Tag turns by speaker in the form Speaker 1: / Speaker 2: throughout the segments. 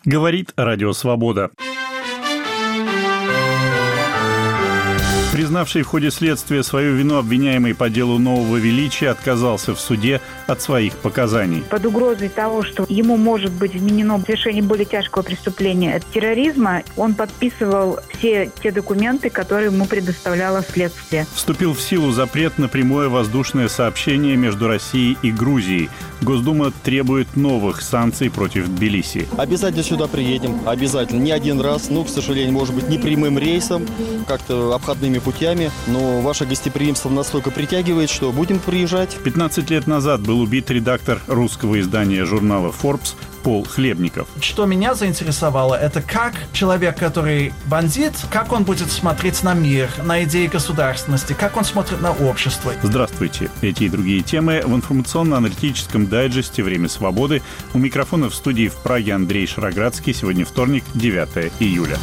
Speaker 1: Говорит Радио Свобода. Признавший в ходе следствия свою вину обвиняемый по делу Нового Величия отказался в суде от своих показаний.
Speaker 2: Под угрозой того, что ему может быть вменено совершение более тяжкого преступления от терроризма, он подписывал все те документы, которые ему предоставляло следствие.
Speaker 1: Вступил в силу запрет на прямое воздушное сообщение между Россией и Грузией. Госдума требует новых санкций против Тбилиси.
Speaker 3: Обязательно сюда приедем, обязательно. Не один раз, к сожалению, может быть, не прямым рейсом, как-то обходными путями, но ваше гостеприимство настолько притягивает, что будем приезжать.
Speaker 1: 15 лет назад был убит редактор русского издания журнала Forbes Пол Хлебников.
Speaker 4: Что меня заинтересовало, это как человек, который бандит, как он будет смотреть на мир, на идеи государственности, как он смотрит на общество.
Speaker 1: Здравствуйте. Эти и другие темы в информационно-аналитическом дайджесте «Время свободы». У микрофона в студии в Праге Андрей Шароградский. Сегодня вторник, 9 июля.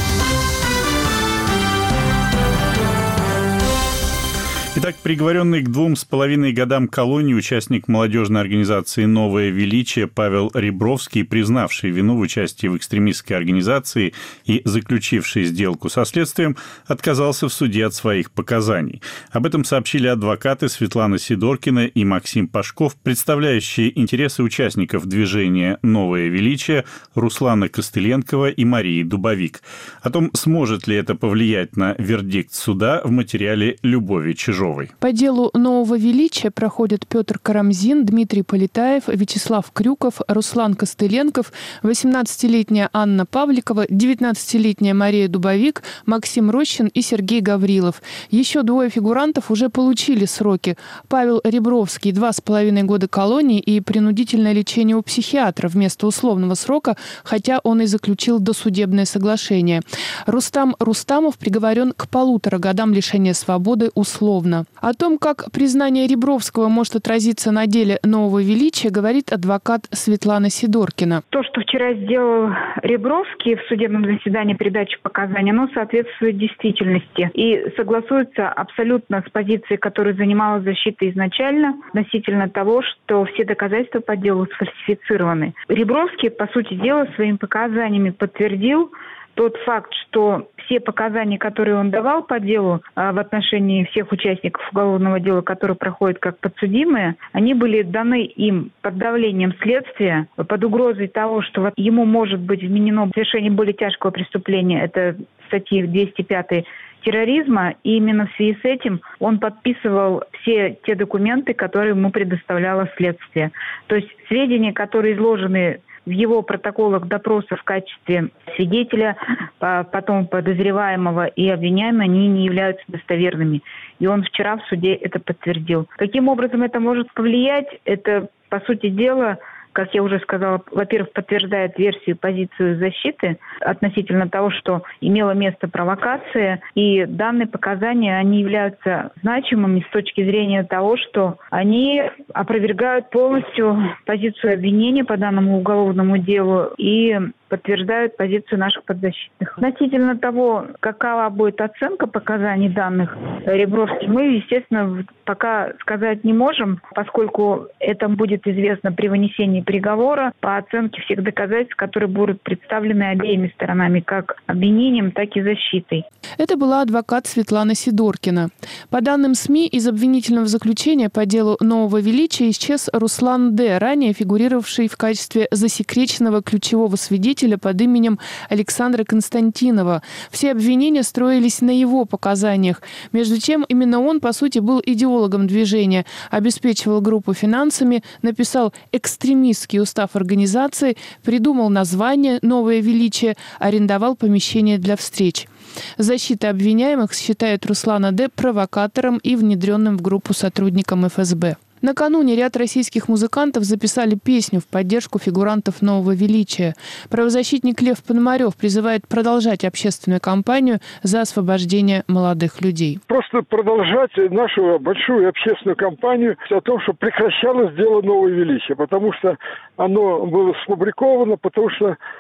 Speaker 1: Итак, приговоренный к 2,5 годам колонии участник молодежной организации «Новое Величие» Павел Ребровский, признавший вину в участии в экстремистской организации и заключивший сделку со следствием, отказался в суде от своих показаний. Об этом сообщили адвокаты Светлана Сидоркина и Максим Пашков, представляющие интересы участников движения «Новое Величие» Руслана Костыленкова и Марии Дубовик. О том, сможет ли это повлиять на вердикт суда, в материале Любови Чижовой.
Speaker 5: По делу Нового Величия проходят Петр Карамзин, Дмитрий Полетаев, Вячеслав Крюков, Руслан Костыленков, 18-летняя Анна Павликова, 19-летняя Мария Дубовик, Максим Рощин и Сергей Гаврилов. Еще двое фигурантов уже получили сроки. Павел Ребровский – 2,5 года колонии и принудительное лечение у психиатра вместо условного срока, хотя он и заключил досудебное соглашение. Рустам Рустамов приговорен к 1,5 годам лишения свободы условно. О том, как признание Ребровского может отразиться на деле Нового Величия, говорит адвокат Светлана Сидоркина.
Speaker 2: То, что вчера сделал Ребровский в судебном заседании передачи показаний, оно соответствует действительности и согласуется абсолютно с позицией, которую занимала защита изначально, относительно того, что все доказательства по делу сфальсифицированы. Ребровский, по сути дела, своими показаниями подтвердил тот факт, что все показания, которые он давал по делу в отношении всех участников уголовного дела, которые проходят как подсудимые, они были даны им под давлением следствия, под угрозой того, что ему может быть вменено совершение более тяжкого преступления, это статьи 205 терроризма, и именно в связи с этим он подписывал все те документы, которые ему предоставляло следствие. То есть сведения, которые изложены в его протоколах допроса в качестве свидетеля, потом подозреваемого и обвиняемого, они не являются достоверными. И он вчера в суде это подтвердил. Каким образом это может повлиять? Это, по сути дела, как я уже сказала, во-первых, подтверждает версию, позицию защиты относительно того, что имела место провокация, и данные показания, они являются значимыми с точки зрения того, что они опровергают полностью позицию обвинения по данному уголовному делу и подтверждают позицию наших подзащитных. Относительно того, какова будет оценка показаний данных Ребровским, мы, естественно, пока сказать не можем, поскольку это будет известно при вынесении приговора по оценке всех доказательств, которые будут представлены обеими сторонами, как обвинением, так и защитой.
Speaker 5: Это была адвокат Светлана Сидоркина. По данным СМИ, из обвинительного заключения по делу Нового Величия исчез Руслан Д., ранее фигурировавший в качестве засекреченного ключевого свидетеля под именем Александра Константинова. Все обвинения строились на его показаниях. Между тем, именно он, по сути, был идеологом движения, обеспечивал группу финансами, написал экстремистский устав организации, придумал название «Новое Величие», арендовал помещение для встреч. Защита обвиняемых считает Руслана Д. провокатором и внедренным в группу сотрудником ФСБ. Накануне ряд российских музыкантов записали песню в поддержку фигурантов Нового Величия. Правозащитник Лев Пономарев призывает продолжать общественную кампанию за освобождение молодых людей.
Speaker 6: Просто продолжать нашу большую общественную кампанию о том, что прекращалось дело Нового Величия, потому что оно было сфабриковано, потому что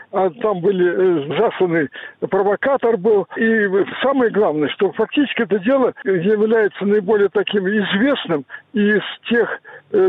Speaker 6: а там были засланы, провокатор был. И самое главное, что фактически это дело является наиболее таким известным из тех,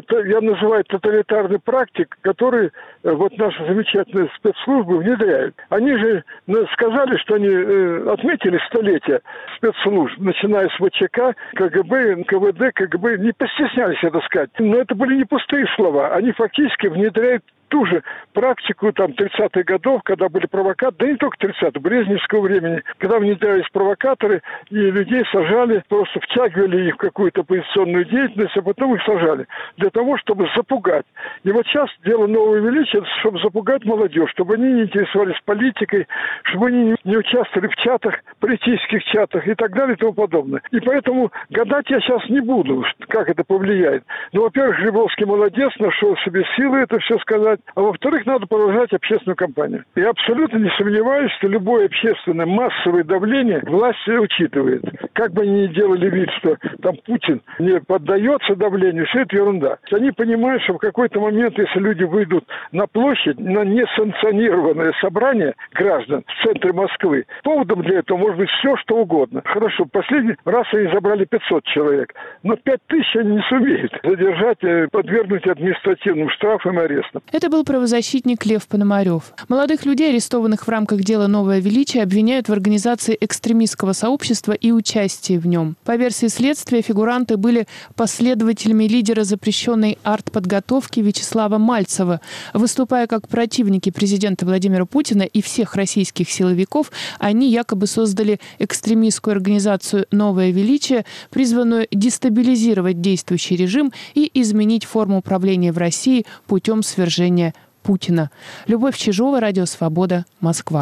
Speaker 6: я называю, тоталитарных практик, которые вот наши замечательные спецслужбы внедряют. Они же сказали, что они отметили столетие спецслужб, начиная с ВЧК, КГБ, НКВД, КГБ, не постеснялись это сказать. Но это были не пустые слова. Они фактически внедряют ту же практику там 30-х годов, когда были провокаторы, да не только 30-х, брежневского времени, когда внедрялись провокаторы, и людей сажали, просто втягивали их в какую-то оппозиционную деятельность, а потом их сажали для того, чтобы запугать. И вот сейчас дело нового величия, чтобы запугать молодежь, чтобы они не интересовались политикой, чтобы они не участвовали в чатах, политических чатах и так далее и тому подобное. И поэтому гадать я сейчас не буду, как это повлияет. Ну, во-первых, Рябовский молодец, нашел себе силы это все сказать. А во-вторых, надо продолжать общественную кампанию. Я абсолютно не сомневаюсь, что любое общественное массовое давление власть учитывает. Как бы они ни делали вид, что там Путин не поддается давлению, все это ерунда. Они понимают, что в какой-то момент, если люди выйдут на площадь, на несанкционированное собрание граждан в центре Москвы, поводом для этого может быть все, что угодно. Хорошо, последний раз они забрали 500 человек, но 5000 они не сумеют задержать, подвергнуть административным штрафам и арестам.
Speaker 5: Это был правозащитник Лев Пономарев. Молодых людей, арестованных в рамках дела «Новое величие», обвиняют в организации экстремистского сообщества и участии в нем. По версии следствия, фигуранты были последователями лидера запрещенной артподготовки Вячеслава Мальцева. Выступая как противники президента Владимира Путина и всех российских силовиков, они якобы создали экстремистскую организацию «Новое величие», призванную дестабилизировать действующий режим и изменить форму управления в России путем свержения Путина. Любовь Чижова, Радио Свобода, Москва.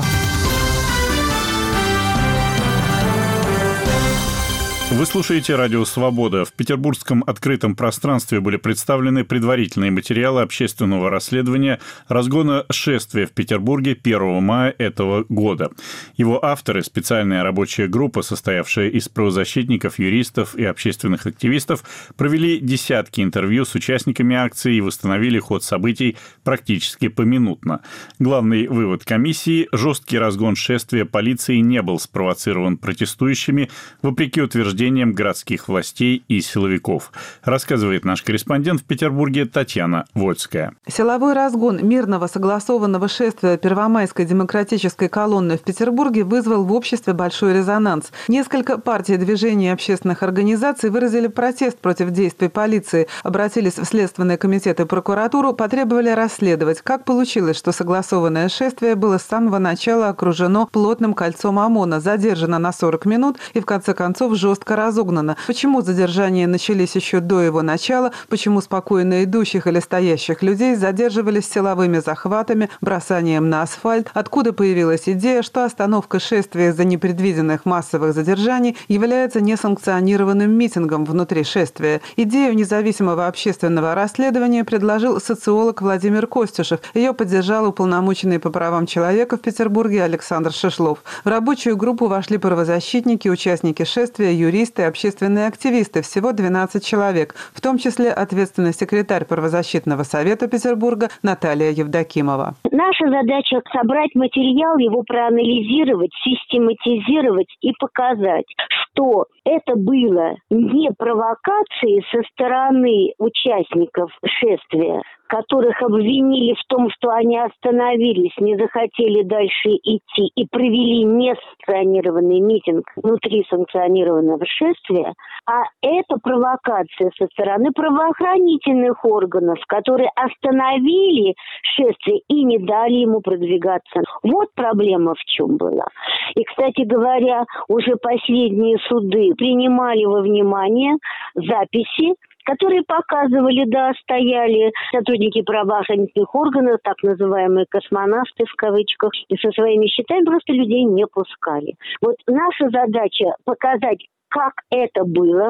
Speaker 1: Вы слушаете «Радио Свобода». В петербургском открытом пространстве были представлены предварительные материалы общественного расследования разгона шествия в Петербурге 1 мая этого года. Его авторы, специальная рабочая группа, состоявшая из правозащитников, юристов и общественных активистов, провели десятки интервью с участниками акции и восстановили ход событий практически поминутно. Главный вывод комиссии – жесткий разгон шествия полиции не был спровоцирован протестующими, вопреки утверждениям городских властей и силовиков, рассказывает наш корреспондент в Петербурге Татьяна Вольская.
Speaker 7: Силовой разгон мирного согласованного шествия Первомайской демократической колонны в Петербурге вызвал в обществе большой резонанс. Несколько партий, движений и общественных организаций выразили протест против действий полиции, обратились в Следственный комитет и прокуратуру, потребовали расследовать, как получилось, что согласованное шествие было с самого начала окружено плотным кольцом ОМОНа, задержано на 40 минут и в конце концов жестко разогнано. Почему задержания начались еще до его начала, почему спокойно идущих или стоящих людей задерживались силовыми захватами, бросанием на асфальт, откуда появилась идея, что остановка шествия из-за непредвиденных массовых задержаний является несанкционированным митингом внутри шествия. Идею независимого общественного расследования предложил социолог Владимир Костюшев. Ее поддержал уполномоченный по правам человека в Петербурге Александр Шишлов. В рабочую группу вошли правозащитники, участники шествия, юристы, общественные активисты, всего 12 человек, в том числе ответственный секретарь правозащитного совета Петербурга Наталья Евдокимова.
Speaker 8: Наша задача – собрать материал, его проанализировать, систематизировать и показать, что это было не провокации со стороны участников шествия, которых обвинили в том, что они остановились, не захотели дальше идти и провели несанкционированный митинг внутри санкционированного шествия, а это провокация со стороны правоохранительных органов, которые остановили шествие и не дали ему продвигаться. Вот проблема в чем была. И, кстати говоря, уже последние суды принимали во внимание записи, которые показывали, да, стояли сотрудники правоохранительных органов, так называемые космонавты в кавычках, и со своими счетами просто людей не пускали. Вот наша задача показать, как это было,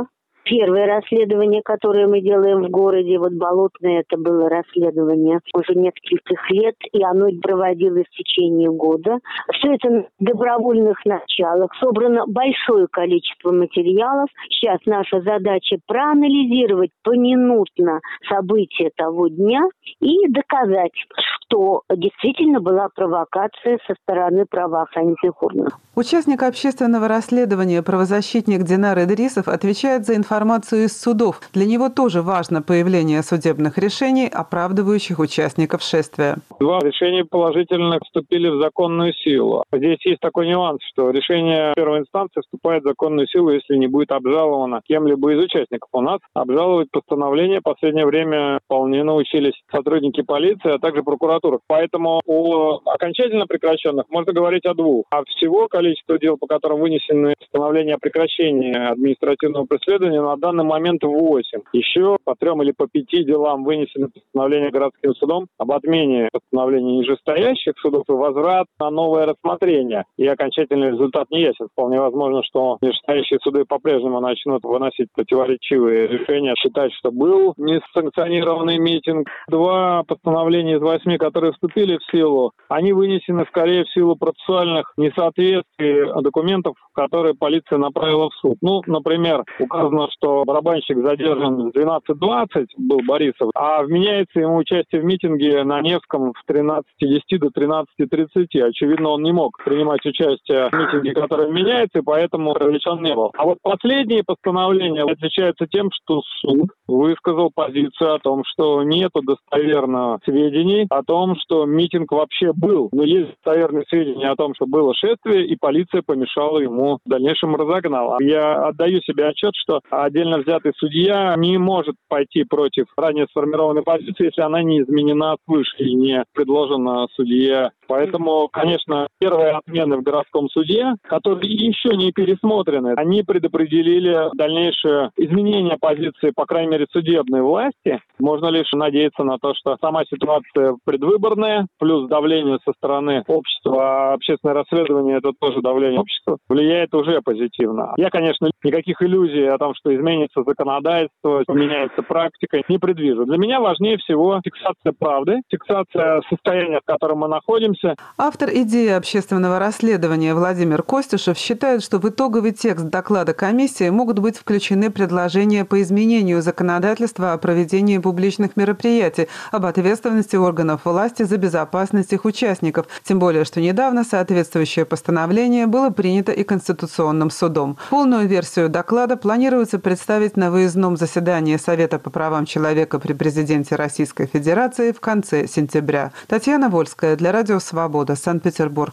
Speaker 8: Первое расследование, которое мы делаем в городе, вот Болотное, это было расследование уже нескольких лет, и оно проводилось в течение года. Все это на добровольных началах. Собрано большое количество материалов. Сейчас наша задача проанализировать поминутно события того дня и доказать, что действительно была провокация со стороны правоохранительных органов.
Speaker 7: Участник общественного расследования, правозащитник Динар Идрисов, отвечает за информацию из судов. Для него тоже важно появление судебных решений, оправдывающих участников шествия.
Speaker 9: 2 решения положительно вступили в законную силу. Здесь есть такой нюанс, что решение первой инстанции вступает в законную силу, если не будет обжаловано кем-либо из участников. У нас обжаловать постановление в последнее время вполне научились сотрудники полиции, а также прокуратура. Поэтому о окончательно прекращенных можно говорить о 2. А всего количество дел, по которым вынесены постановления о прекращении административного преследования, на данный момент 8. Еще по 3 или по 5 делам вынесены постановления городским судом об отмене постановлений нижестоящих судов и возврат на новое рассмотрение. И окончательный результат не ясен. Вполне возможно, что нижестоящие суды по-прежнему начнут выносить противоречивые решения, считать, что был несанкционированный митинг. 2 постановления из 8, которые вступили в силу, они вынесены скорее в силу процессуальных несоответствий документов, которые полиция направила в суд. Например, указано, что барабанщик задержан в 12:20, был Борисов, а вменяется ему участие в митинге на Невском в 13:10 до 13:30. Очевидно, он не мог принимать участие в митинге, который вменяется, и поэтому привлечен не был. А вот последние постановления отличаются тем, что суд высказал позицию о том, что нету достоверных сведений о том, что митинг вообще был. Но есть достоверные сведения о том, что было шествие, и полиция помешала ему в дальнейшем разогнала. Я отдаю себе отчет, что отдельно взятый судья не может пойти против ранее сформированной позиции, если она не изменена свыше и не предложена судье. Поэтому, конечно, первые отмены в городском суде, которые еще не пересмотрены, они предопределили дальнейшее изменение позиции, по крайней мере, судебной власти. Можно лишь надеяться на то, что сама ситуация предвыборная, плюс давление со стороны общества, а общественное расследование – это тоже давление общества, влияет уже позитивно. Я, конечно, никаких иллюзий о том, что изменится законодательство, поменяется практика, не предвижу. Для меня важнее всего фиксация правды, фиксация состояния, в котором мы находимся.
Speaker 7: Автор идеи общественного расследования Владимир Костюшев считает, что в итоговый текст доклада комиссии могут быть включены предложения по изменению законодательства о проведении публичных мероприятий, об ответственности органов власти за безопасность их участников. Тем более, что недавно соответствующее постановление было принято и Конституционным судом. Полную версию доклада планируется представить на выездном заседании Совета по правам человека при президенте Российской Федерации в конце сентября. Татьяна Вольская для Радио «Свобода», Санкт-Петербург.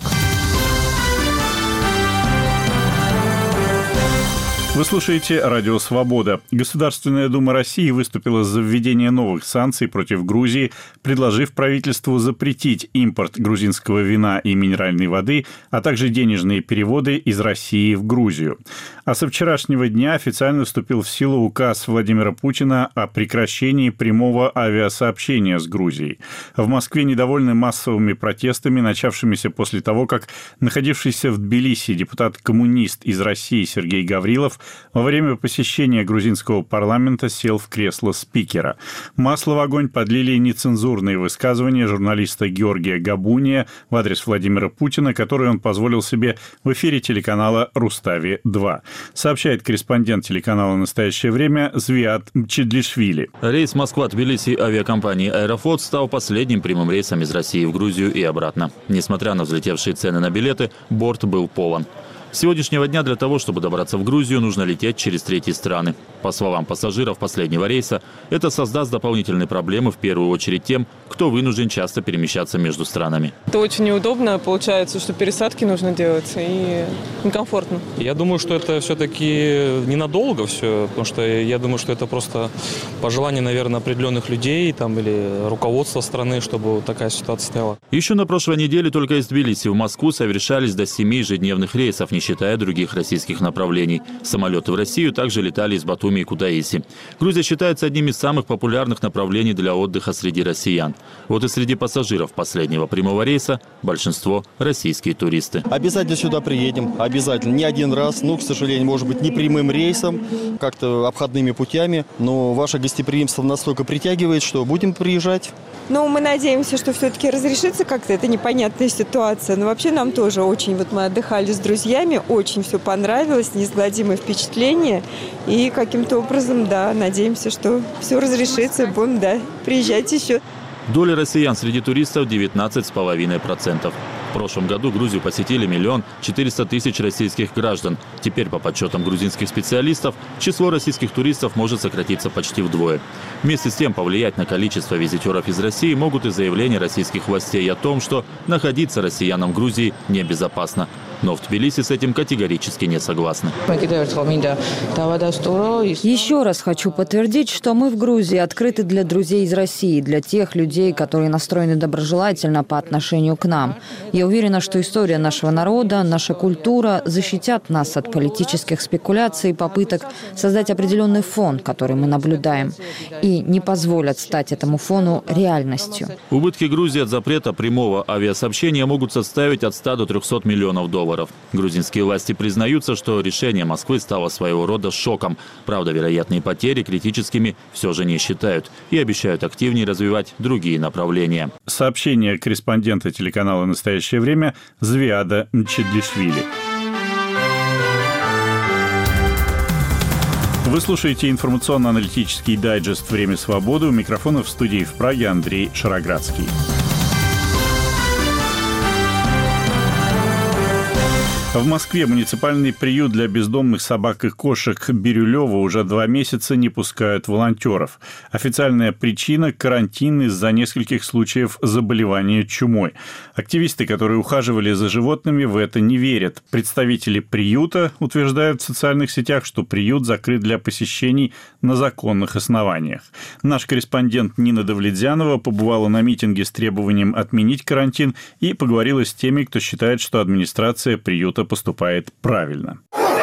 Speaker 1: Вы слушаете «Радио Свобода». Государственная Дума России выступила за введение новых санкций против Грузии, предложив правительству запретить импорт грузинского вина и минеральной воды, а также денежные переводы из России в Грузию. А со вчерашнего дня официально вступил в силу указ Владимира Путина о прекращении прямого авиасообщения с Грузией. В Москве недовольны массовыми протестами, начавшимися после того, как находившийся в Тбилиси депутат-коммунист из России Сергей Гаврилов во время посещения грузинского парламента сел в кресло спикера. Масло в огонь подлили нецензурные высказывания журналиста Георгия Габуния в адрес Владимира Путина, которые он позволил себе в эфире телеканала «Рустави-2». Сообщает корреспондент телеканала «Настоящее время» Звиат Чедлишвили.
Speaker 10: Рейс Москва-Тбилиси авиакомпании «Аэрофлот» стал последним прямым рейсом из России в Грузию и обратно. Несмотря на взлетевшие цены на билеты, борт был полон. С сегодняшнего дня для того, чтобы добраться в Грузию, нужно лететь через третьи страны. По словам пассажиров последнего рейса, это создаст дополнительные проблемы в первую очередь тем, кто вынужден часто перемещаться между странами.
Speaker 11: Это очень неудобно, получается, что пересадки нужно делать, и некомфортно.
Speaker 12: Я думаю, что это все-таки ненадолго все, потому что я думаю, что это просто пожелание, наверное, определенных людей там, или руководства страны, чтобы вот такая ситуация стояла.
Speaker 10: Еще на прошлой неделе только из Тбилиси в Москву совершались до 7 ежедневных рейсов, не считая других российских направлений. Самолеты в Россию также летали из Батуми Батуми и Кутаиси. Грузия считается одним из самых популярных направлений для отдыха среди россиян. Вот и среди пассажиров последнего прямого рейса большинство российские туристы.
Speaker 3: Обязательно сюда приедем, обязательно. Не один раз, к сожалению, может быть, не прямым рейсом, как-то обходными путями. Но ваше гостеприимство настолько притягивает, что будем приезжать.
Speaker 13: Мы надеемся, что все-таки разрешится как-то эта непонятная ситуация. Но вообще нам тоже очень, мы отдыхали с друзьями, очень все понравилось, неизгладимое впечатление. И каким-то образом, надеемся, что все разрешится, будем, приезжать еще.
Speaker 10: Доля россиян среди туристов 19,5%. В прошлом году Грузию посетили 1 400 000 российских граждан. Теперь, по подсчетам грузинских специалистов, число российских туристов может сократиться почти вдвое. Вместе с тем, повлиять на количество визитеров из России могут и заявления российских властей о том, что находиться россиянам в Грузии небезопасно. Но в Тбилиси с этим категорически не согласны.
Speaker 14: Еще раз хочу подтвердить, что мы в Грузии открыты для друзей из России, для тех людей, которые настроены доброжелательно по отношению к нам. Я уверена, что история нашего народа, наша культура защитят нас от политических спекуляций и попыток создать определенный фон, который мы наблюдаем, и не позволят стать этому фону реальностью.
Speaker 10: Убытки Грузии от запрета прямого авиасообщения могут составить от 100 до 300 миллионов долларов. Грузинские власти признаются, что решение Москвы стало своего рода шоком. Правда, вероятные потери критическими все же не считают и обещают активнее развивать другие направления.
Speaker 1: Сообщение корреспондента телеканала «Настоящее время» Звиада Мчедлишвили. Вы слушаете информационно-аналитический дайджест «Время свободы». У микрофона в студии в Праге Андрей Шароградский. В Москве муниципальный приют для бездомных собак и кошек Бирюлево уже 2 месяца не пускают волонтеров. Официальная причина – карантин из-за нескольких случаев заболевания чумой. Активисты, которые ухаживали за животными, в это не верят. Представители приюта утверждают в социальных сетях, что приют закрыт для посещений на законных основаниях. Наш корреспондент Нина Давлетзянова побывала на митинге с требованием отменить карантин и поговорила с теми, кто считает, что администрация приюта поступает правильно.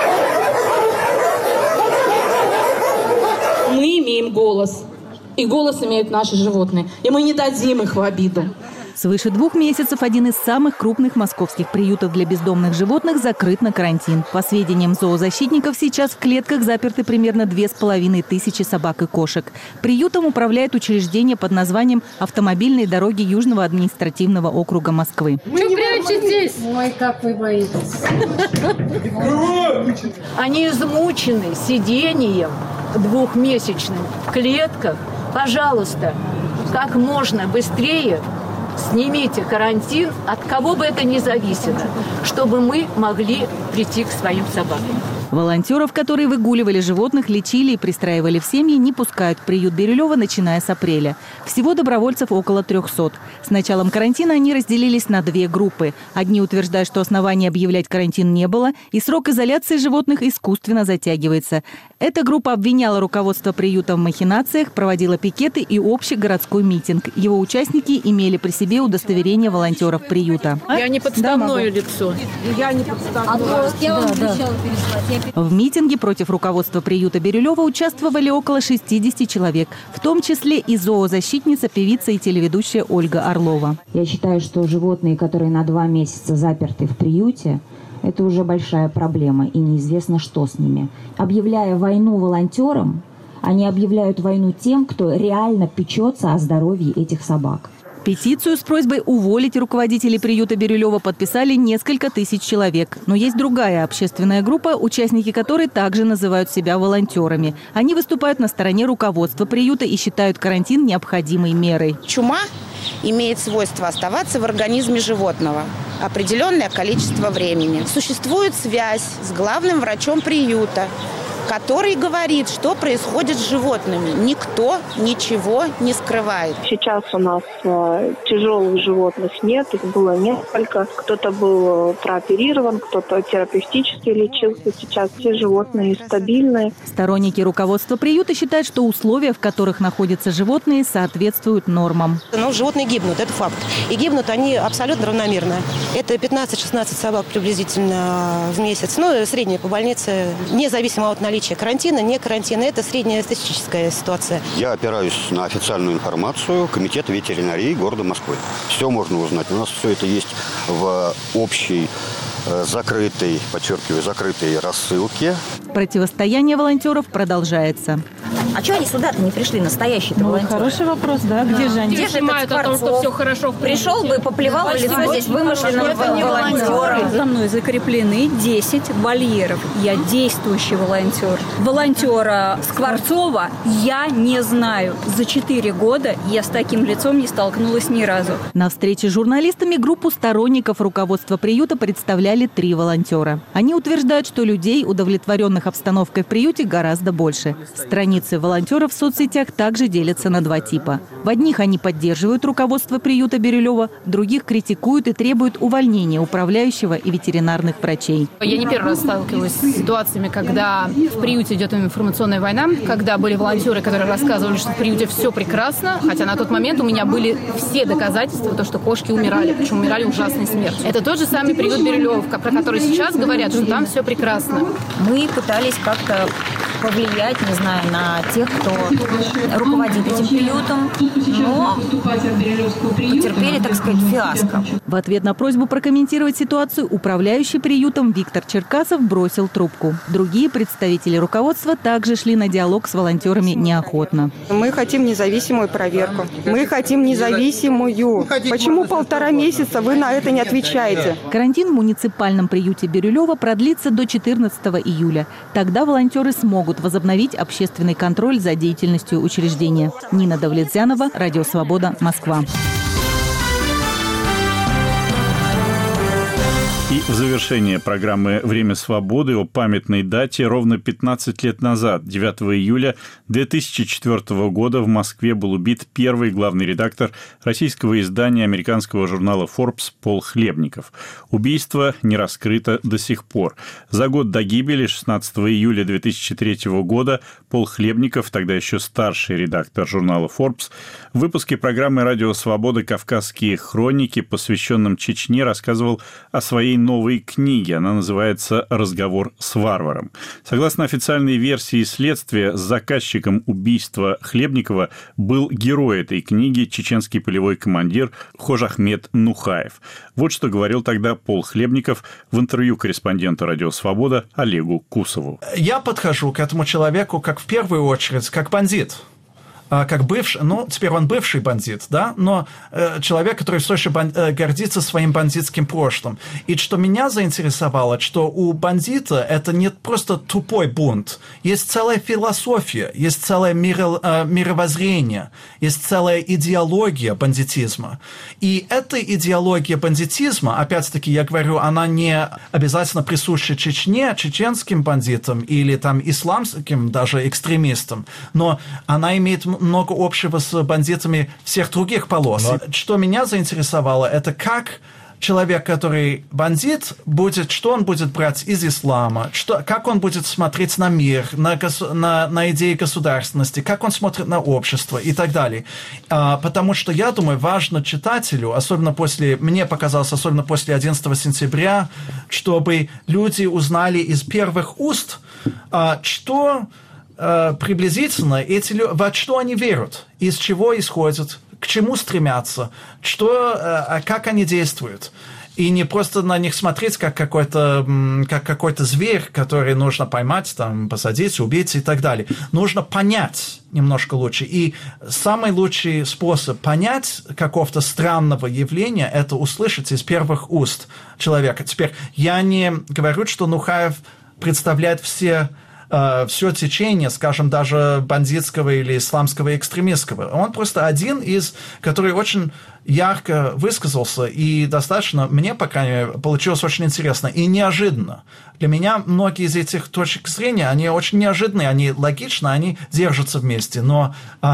Speaker 15: Мы имеем голос, и голос имеют наши животные, и мы не дадим их в обиду.
Speaker 16: Свыше 2 месяцев один из самых крупных московских приютов для бездомных животных закрыт на карантин. По сведениям зоозащитников, сейчас в клетках заперты примерно 2500 собак и кошек. Приютом управляет учреждение под названием «Автомобильные дороги Южного административного округа Москвы».
Speaker 15: Вы прячетесь?
Speaker 17: Ой, как вы боитесь. Они измучены сидением 2-месячным в клетках. Пожалуйста, как можно быстрее снимите карантин, от кого бы это ни зависело, чтобы мы могли прийти к своим собакам.
Speaker 16: Волонтеров, которые выгуливали животных, лечили и пристраивали в семьи, не пускают в приют Бирюлево, начиная с апреля. Всего добровольцев около 300. С началом карантина они разделились на 2 группы. Одни утверждают, что оснований объявлять карантин не было, и срок изоляции животных искусственно затягивается. Эта группа обвиняла руководство приюта в махинациях, проводила пикеты и общий городской митинг. Его участники имели при себе удостоверение волонтеров приюта.
Speaker 17: Я не подставное лицо. Я не подставное. Я вам обещала переслать.
Speaker 16: В митинге против руководства приюта Бирюлево участвовали около 60 человек, в том числе и зоозащитница, певица и телеведущая Ольга Орлова.
Speaker 18: Я считаю, что животные, которые на 2 месяца заперты в приюте, это уже большая проблема, и неизвестно, что с ними. Объявляя войну волонтерам, они объявляют войну тем, кто реально печется о здоровье этих собак.
Speaker 16: Петицию с просьбой уволить руководителей приюта Бирюлево подписали несколько тысяч человек. Но есть другая общественная группа, участники которой также называют себя волонтерами. Они выступают на стороне руководства приюта и считают карантин необходимой мерой.
Speaker 19: Чума имеет свойство оставаться в организме животного определенное количество времени. Существует связь с главным врачом приюта, который говорит, что происходит с животными. Никто ничего не скрывает.
Speaker 20: Сейчас у нас тяжелых животных нет, их было несколько. Кто-то был прооперирован, кто-то терапевтически лечился. Сейчас все животные стабильные.
Speaker 16: Сторонники руководства приюта считают, что условия, в которых находятся животные, соответствуют нормам.
Speaker 21: Но животные гибнут, это факт. И гибнут они абсолютно равномерно. Это 15-16 собак приблизительно в месяц. Средняя по больнице, независимо от наличия наличие карантина, не карантина. Это среднестатистическая ситуация.
Speaker 4: Я опираюсь на официальную информацию Комитета ветеринарии города Москвы. Все можно узнать. У нас все это есть в общей закрытой, подчеркиваю, закрытой рассылке.
Speaker 16: Противостояние волонтеров продолжается.
Speaker 22: А что они сюда-то не пришли, настоящие-то волонтеры?
Speaker 16: Хороший вопрос, да? Где же они?
Speaker 22: Где же этот о том, что все хорошо пришел бы, поплевал в лицо здесь вымышленным волонтером.
Speaker 23: За мной закреплены 10 вольеров. Я действующий волонтер. Волонтера Скворцова я не знаю. За 4 года я с таким лицом не столкнулась ни разу.
Speaker 16: На встрече с журналистами группу сторонников руководства приюта представляли 3 волонтера. Они утверждают, что людей, удовлетворенных обстановкой в приюте, гораздо больше. Страницы волонтеров в соцсетях также делятся на 2 типа. В одних они поддерживают руководство приюта Бирюлева, в других критикуют и требуют увольнения управляющего и ветеринарных врачей.
Speaker 15: Я не первый раз сталкивалась с ситуациями, когда в приюте идет информационная война, когда были волонтеры, которые рассказывали, что в приюте все прекрасно, хотя на тот момент у меня были все доказательства, то, что кошки умирали, причем умирали ужасной смертью. Это тот же самый приют Бирюлева, про который сейчас говорят, что там все прекрасно.
Speaker 22: Мы пытались как-то повлиять, не знаю, на тех, кто руководит этим приютом, но потерпели, так сказать, фиаско.
Speaker 16: В ответ на просьбу прокомментировать ситуацию управляющий приютом Виктор Черкасов бросил трубку. Другие представители руководства также шли на диалог с волонтерами неохотно.
Speaker 24: Мы хотим независимую проверку. Мы хотим независимую. Почему 1,5 месяца вы на это не отвечаете?
Speaker 16: Карантин в муниципальном приюте Бирюлева продлится до 14 июля. Тогда волонтеры смогут возобновить общественный контроль за деятельностью учреждения. Нина Давлетзянова, Радио Свобода, Москва.
Speaker 1: И в завершение программы «Время свободы» о памятной дате ровно 15 лет назад, 9 июля 2004 года, в Москве был убит первый главный редактор российского издания американского журнала Forbes Пол Хлебников. Убийство не раскрыто до сих пор. За год до гибели, 16 июля 2003 года, Пол Хлебников, тогда еще старший редактор журнала Forbes, в выпуске программы «Радио Свобода. Кавказские хроники», посвященном Чечне, рассказывал о своей новой книге. Она называется «Разговор с варваром». Согласно официальной версии следствия, заказчиком убийства Хлебникова был герой этой книги, чеченский полевой командир Хожахмед Нухаев. Вот что говорил тогда Пол Хлебников в интервью корреспонденту «Радио Свобода» Олегу Кусову.
Speaker 25: Я подхожу к этому человеку как в первую очередь как бандит. Как бывший, ну, теперь он бывший бандит, да, но человек, который все еще гордится своим бандитским прошлым. И что меня заинтересовало, что у бандита это не просто тупой бунт, есть целая философия, есть целое мировоззрение, есть целая идеология бандитизма. И эта идеология бандитизма, опять-таки, я говорю, она не обязательно присуща Чечне, чеченским бандитам или там исламским даже экстремистам, но она имеет много общего с бандитами всех других полос. Что меня заинтересовало, это как человек, который бандит, что он будет брать из ислама, как он будет смотреть на мир, на идеи государственности, как он смотрит на общество и так далее. Потому что, я думаю, важно читателю, мне показалось, особенно после 11 сентября, чтобы люди узнали из первых уст, что приблизительно во что они верят, из чего исходят, к чему стремятся, как они действуют. И не просто на них смотреть, как какой-то зверь, который нужно поймать, там, посадить, убить и так далее. Нужно понять немножко лучше. И самый лучший способ понять какого-то странного явления – это услышать из первых уст человека. Теперь я не говорю, что Нухаев представляет все течение, скажем, даже бандитского или исламского экстремистского. Он просто один из, который очень ярко высказался, и достаточно, мне, по крайней мере, получилось очень интересно и неожиданно. Для меня многие из этих точек зрения, они очень неожиданные, они логичны, они держатся вместе, но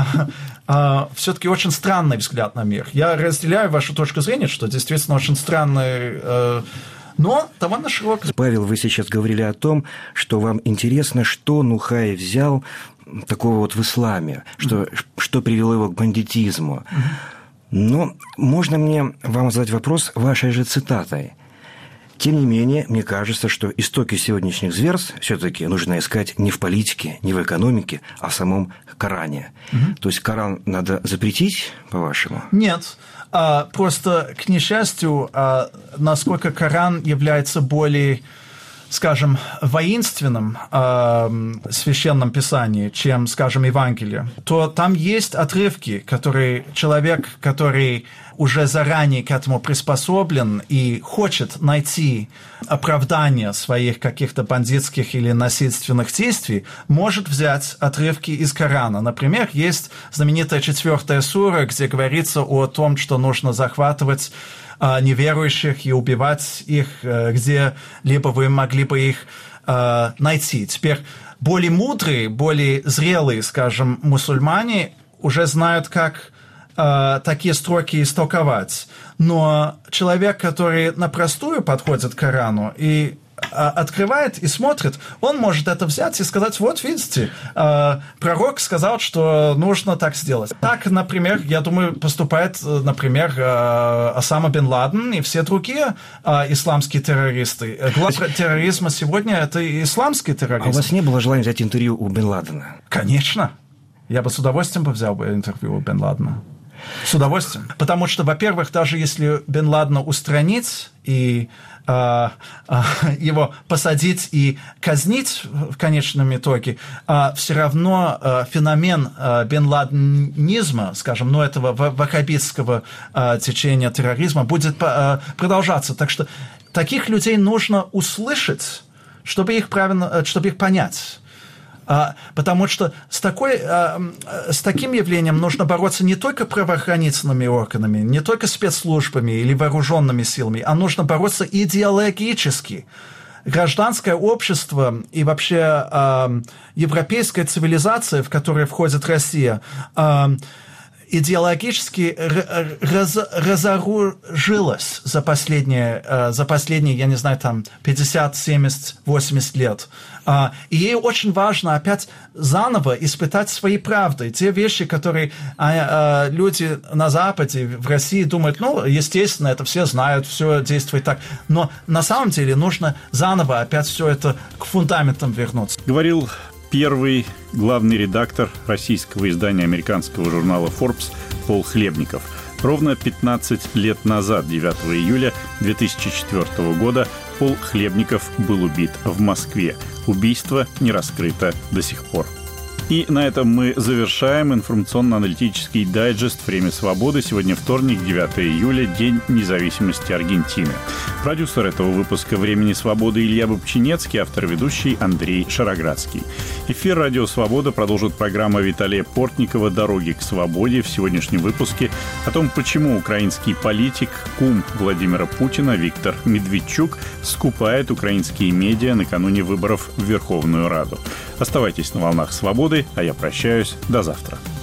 Speaker 25: все-таки очень странный взгляд на мир. Я разделяю вашу точку зрения, что действительно очень странный но довольно широко.
Speaker 26: Павел, вы сейчас говорили о том, что вам интересно, что Нухаев взял такого вот в исламе, что привело его к бандитизму. Но можно мне вам задать вопрос вашей же цитатой? Тем не менее, мне кажется, что истоки сегодняшних зверств все-таки нужно искать не в политике, не в экономике, а в самом Коране. То есть Коран надо запретить, по-вашему?
Speaker 25: Нет. Просто, к несчастью, насколько Коран является более, скажем, воинственным священном писании, чем, скажем, Евангелие, то там есть отрывки, которые человек, который уже заранее к этому приспособлен и хочет найти оправдание своих каких-то бандитских или насильственных действий, может взять отрывки из Корана. Например, есть знаменитая 4 сура, где говорится о том, что нужно захватывать неверующих и убивать их, где-либо вы могли бы их найти. Теперь более мудрые, более зрелые, скажем, мусульмане уже знают, как такие строки истолковать. Но человек, который напростую подходит к Корану и открывает и смотрит, он может это взять и сказать: вот видите, пророк сказал, что нужно так сделать. Так, например, я думаю, поступает, например, Осама бен Ладен и все другие исламские террористы. Главный терроризма сегодня – это исламский терроризм.
Speaker 26: А у вас не было желания взять интервью у бен Ладена?
Speaker 25: Конечно. Я бы с удовольствием взял интервью у бен Ладена. С удовольствием. Потому что, во-первых, даже если бен Ладена устранить и его посадить и казнить в конечном итоге, все равно феномен бен Ладенизма, скажем, этого ваххабитского течения терроризма будет продолжаться. Так что таких людей нужно услышать, чтобы их понять. Потому что с таким явлением нужно бороться не только правоохранительными органами, не только спецслужбами или вооруженными силами, а нужно бороться идеологически. Гражданское общество и вообще европейская цивилизация, в которую входит Россия, идеологически разоружилась за последние, я не знаю, 50, 70, 80 лет. И ей очень важно опять заново испытать свои правды. Те вещи, которые люди на Западе, в России думают, естественно, это все знают, все действует так. Но на самом деле нужно заново опять все это к фундаментам вернуться.
Speaker 1: Говорил первый главный редактор российского издания американского журнала Forbes Пол Хлебников. Ровно 15 лет назад, 9 июля 2004 года, Пол Хлебников был убит в Москве. Убийство не раскрыто до сих пор. И на этом мы завершаем информационно-аналитический дайджест «Время свободы». Сегодня вторник, 9 июля, День независимости Аргентины. Продюсер этого выпуска «Времени свободы» Илья Бобчинецкий, автор-ведущий Андрей Шароградский. Эфир «Радио Свобода» продолжит программа Виталия Портникова «Дороги к свободе». В сегодняшнем выпуске о том, почему украинский политик, кум Владимира Путина Виктор Медведчук скупает украинские медиа накануне выборов в Верховную Раду. Оставайтесь на волнах свободы, а я прощаюсь. До завтра.